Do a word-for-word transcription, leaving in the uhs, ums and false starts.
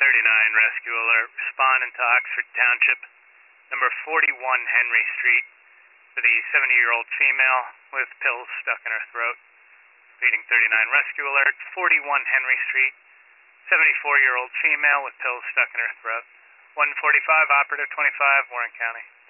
thirty-nine rescue alert. Responding to Oxford Township, number forty-one Henry Street, for the seventy-year-old female with pills stuck in her throat. Reading thirty-nine rescue alert. forty-one Henry Street, seventy-four-year-old female with pills stuck in her throat. one forty-five, operative twenty-five, Warren County.